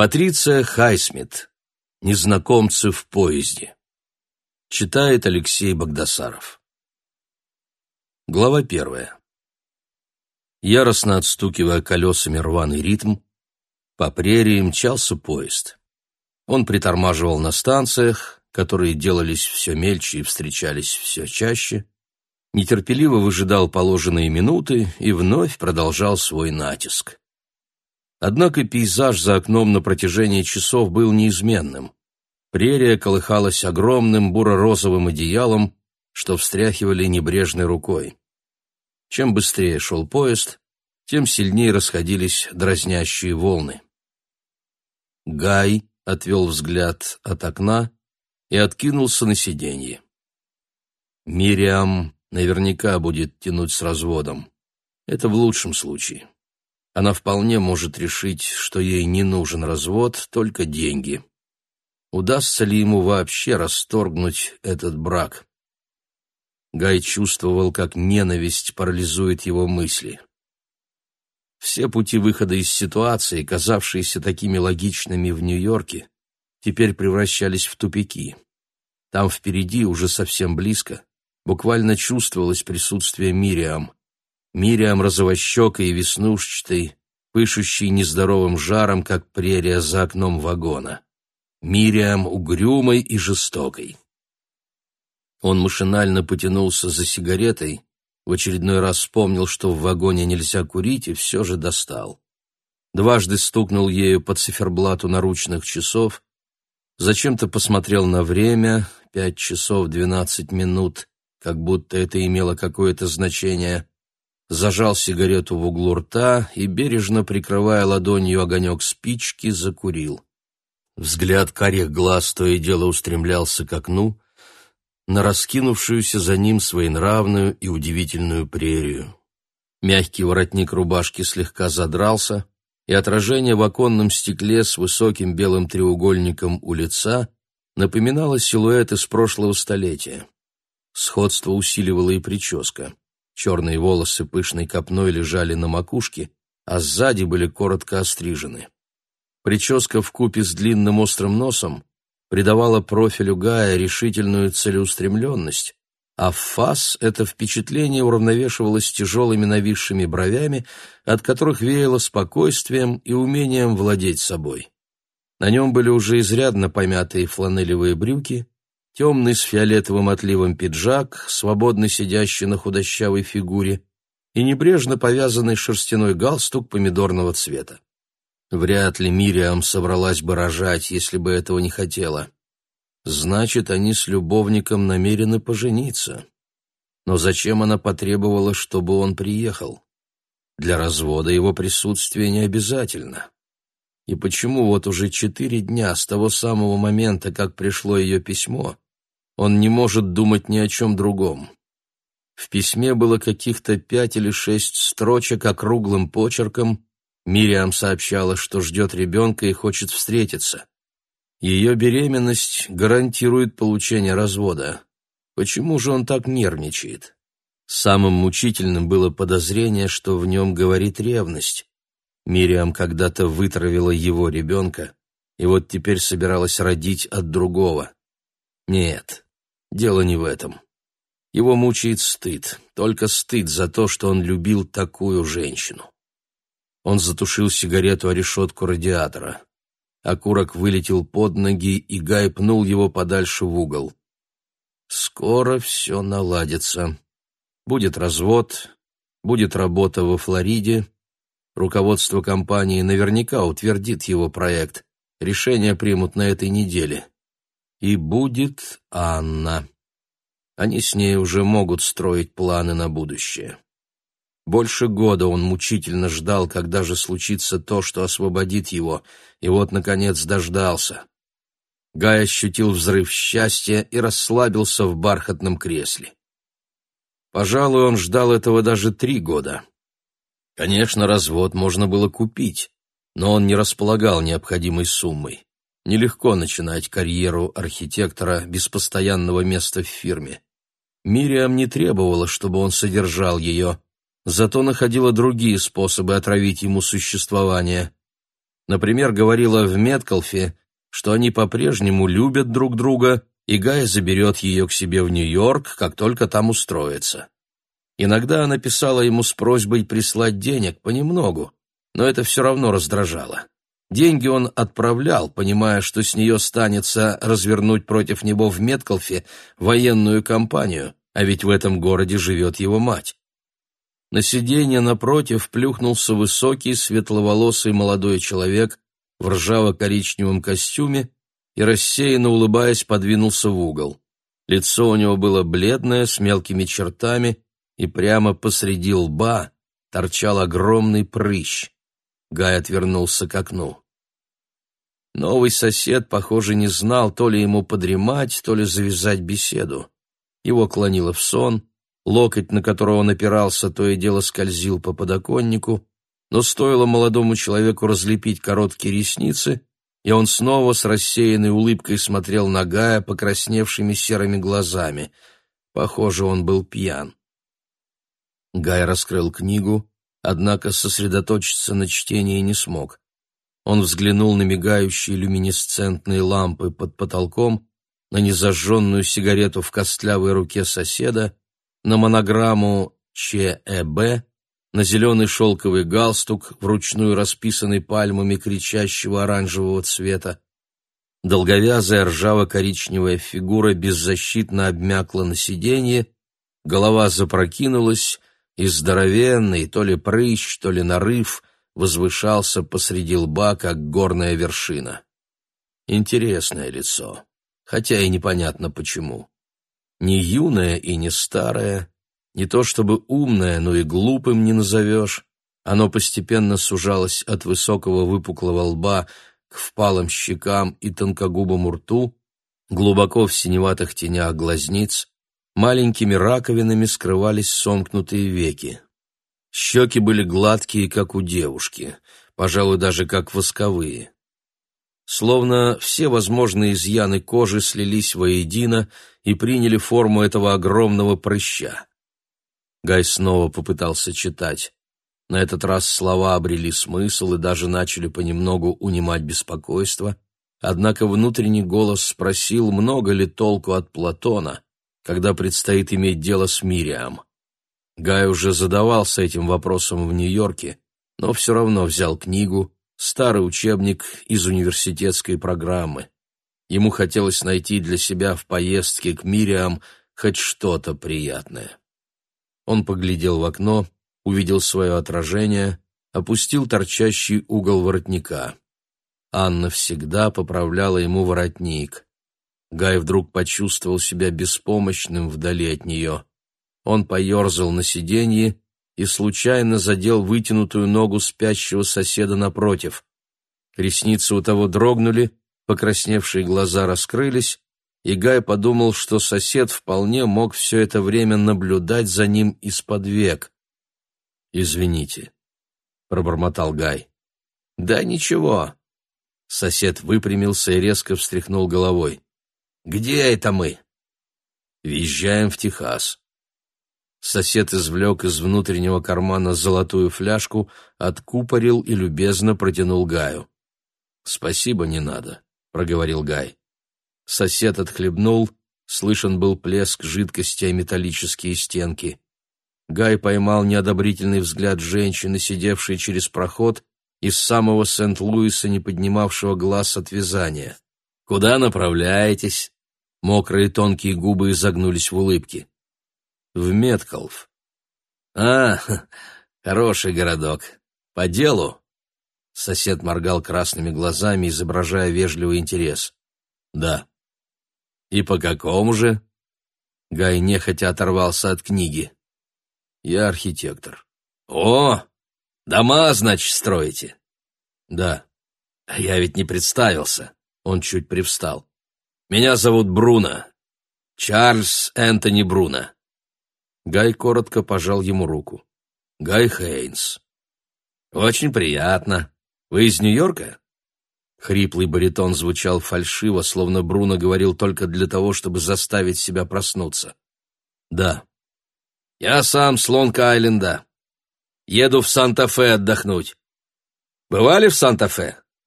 Патриция Хайсмит. Незнакомцы в поезде. Читает Алексей Богдасаров. Глава 1. Яростно отстукивая колесами рваный ритм, по прерии мчался поезд. Он притормаживал на станциях, которые делались все мельче и встречались все чаще, нетерпеливо выжидал положенные минуты и вновь продолжал свой натиск. Однако пейзаж за окном на протяжении часов был неизменным. Прерия колыхалась огромным буро-розовым одеялом, что встряхивали небрежной рукой. Чем быстрее шел поезд, тем сильнее расходились дразнящие волны. Гай отвел взгляд от окна и откинулся на сиденье. Мириам наверняка будет тянуть с разводом. Это в лучшем случае. Она вполне может решить, что ей не нужен развод, только деньги. Удастся ли ему вообще расторгнуть этот брак? Гай чувствовал, как ненависть парализует его мысли. Все пути выхода из ситуации, казавшиеся такими логичными в Нью-Йорке, теперь превращались в тупики. Там впереди, уже совсем близко, буквально чувствовалось присутствие Мириам. Мириам розовощекой и веснушчатой, пышущей нездоровым жаром, как прерия за окном вагона. Мириам угрюмой и жестокой. Он машинально потянулся за сигаретой, в очередной раз вспомнил, что в вагоне нельзя курить, и все же достал. Дважды стукнул ею по циферблату наручных часов, зачем-то посмотрел на время, 5 часов 12 минут, как будто это имело какое-то значение, зажал сигарету в углу рта и, бережно прикрывая ладонью огонек спички, закурил. Взгляд карих глаз то и дело устремлялся к окну, на раскинувшуюся за ним своенравную и удивительную прерию. Мягкий воротник рубашки слегка задрался, и отражение в оконном стекле с высоким белым треугольником у лица напоминало силуэт из прошлого столетия. Сходство усиливала и прическа. Черные волосы пышной копной лежали на макушке, а сзади были коротко острижены. Прическа вкупе с длинным острым носом придавала профилю Гая решительную целеустремленность, а фас это впечатление уравновешивалось тяжелыми нависшими бровями, от которых веяло спокойствием и умением владеть собой. На нем были уже изрядно помятые фланелевые брюки, темный с фиолетовым отливом пиджак, свободно сидящий на худощавой фигуре, и небрежно повязанный шерстяной галстук помидорного цвета. Вряд ли Мириам собралась бы рожать, если бы этого не хотела. Значит, они с любовником намерены пожениться. Но зачем она потребовала, чтобы он приехал? Для развода его присутствие не обязательно. И почему вот уже 4 дня с того самого момента, как пришло ее письмо, он не может думать ни о чем другом? В письме было каких-то 5 или 6 строчек округлым почерком. Мириам сообщала, что ждет ребенка и хочет встретиться. Ее беременность гарантирует получение развода. Почему же он так нервничает? Самым мучительным было подозрение, что в нем говорит ревность. Мириам когда-то вытравила его ребенка, и вот теперь собиралась родить от другого. Нет, дело не в этом. Его мучает стыд, только стыд за то, что он любил такую женщину. Он затушил сигарету о решетку радиатора. Окурок вылетел под ноги, и Гай пнул его подальше в угол. Скоро все наладится. Будет развод, будет работа во Флориде. Руководство компании наверняка утвердит его проект. Решение примут на этой неделе. И будет Анна. Они с ней уже могут строить планы на будущее. Больше года он мучительно ждал, когда же случится то, что освободит его, и вот, наконец, дождался. Гай ощутил взрыв счастья и расслабился в бархатном кресле. Пожалуй, он ждал этого даже 3 года. Конечно, развод можно было купить, но он не располагал необходимой суммой. Нелегко начинать карьеру архитектора без постоянного места в фирме. Мириам не требовала, чтобы он содержал ее, зато находила другие способы отравить ему существование. Например, говорила в Меткалфе, что они по-прежнему любят друг друга, и Гай заберет ее к себе в Нью-Йорк, как только там устроится. Иногда она писала ему с просьбой прислать денег понемногу, но это все равно раздражало. Деньги он отправлял, понимая, что с нее станется развернуть против него в Меткалфе военную кампанию, а ведь в этом городе живет его мать. На сиденье напротив плюхнулся высокий, светловолосый молодой человек в ржаво-коричневом костюме и, рассеянно улыбаясь, подвинулся в угол. Лицо у него было бледное, с мелкими чертами, и прямо посреди лба торчал огромный прыщ. Гай отвернулся к окну. Новый сосед, похоже, не знал, то ли ему подремать, то ли завязать беседу. Его клонило в сон, локоть, на которого он опирался, то и дело скользил по подоконнику, но стоило молодому человеку разлепить короткие ресницы, и он снова с рассеянной улыбкой смотрел на Гая покрасневшими серыми глазами. Похоже, он был пьян. Гай раскрыл книгу, однако сосредоточиться на чтении не смог. Он взглянул на мигающие люминесцентные лампы под потолком, на незажженную сигарету в костлявой руке соседа, на монограмму ЧЭБ, на зеленый шелковый галстук, вручную расписанный пальмами кричащего оранжевого цвета. Долговязая ржаво-коричневая фигура беззащитно обмякла на сиденье, голова запрокинулась, и здоровенный, то ли прыщ, то ли нарыв, возвышался посреди лба, как горная вершина. Интересное лицо, хотя и непонятно почему. Не юное и не старое, не то чтобы умное, но и глупым не назовешь. Оно постепенно сужалось от высокого выпуклого лба к впалым щекам и тонкогубому рту, глубоко в синеватых тенях глазниц, маленькими раковинами скрывались сомкнутые веки. Щеки были гладкие, как у девушки, пожалуй, даже как восковые. Словно все возможные изъяны кожи слились воедино и приняли форму этого огромного прыща. Гай снова попытался читать. На этот раз слова обрели смысл и даже начали понемногу унимать беспокойство, однако внутренний голос спросил, много ли толку от Платона, когда предстоит иметь дело с Мириам. Гай уже задавался этим вопросом в Нью-Йорке, но все равно взял книгу, старый учебник из университетской программы. Ему хотелось найти для себя в поездке к Мириам хоть что-то приятное. Он поглядел в окно, увидел свое отражение, опустил торчащий угол воротника. Анна всегда поправляла ему воротник. Гай вдруг почувствовал себя беспомощным вдали от нее. Он поерзал на сиденье и случайно задел вытянутую ногу спящего соседа напротив. Ресницы у того дрогнули, покрасневшие глаза раскрылись, и Гай подумал, что сосед вполне мог все это время наблюдать за ним из-под век. «Извините», — пробормотал Гай. «Да ничего». Сосед выпрямился и резко встряхнул головой. «Где это мы?» «Въезжаем в Техас». Сосед извлек из внутреннего кармана золотую фляжку, откупорил и любезно протянул Гаю. «Спасибо, не надо», — проговорил Гай. Сосед отхлебнул, слышен был плеск жидкости о металлические стенки. Гай поймал неодобрительный взгляд женщины, сидевшей через проход, из самого Сент-Луиса, не поднимавшего глаз от вязания. «Куда направляетесь?» Мокрые тонкие губы изогнулись в улыбке. «В Меткалф». «А, хороший городок. По делу?» Сосед моргал красными глазами, изображая вежливый интерес. «Да». «И по какому же?» Гай нехотя оторвался от книги. «Я архитектор». «О, дома, значит, строите?» «Да». «Я ведь не представился». Он чуть привстал. «Меня зовут Бруно. Чарльз Энтони Бруно». Гай коротко пожал ему руку. «Гай Хейнс». «Очень приятно. Вы из Нью-Йорка?» Хриплый баритон звучал фальшиво, словно Бруно говорил только для того, чтобы заставить себя проснуться. «Да». «Я сам с Лонг-Айленда. Еду в Санта-Фе отдохнуть. Бывали в Санта-Фе?»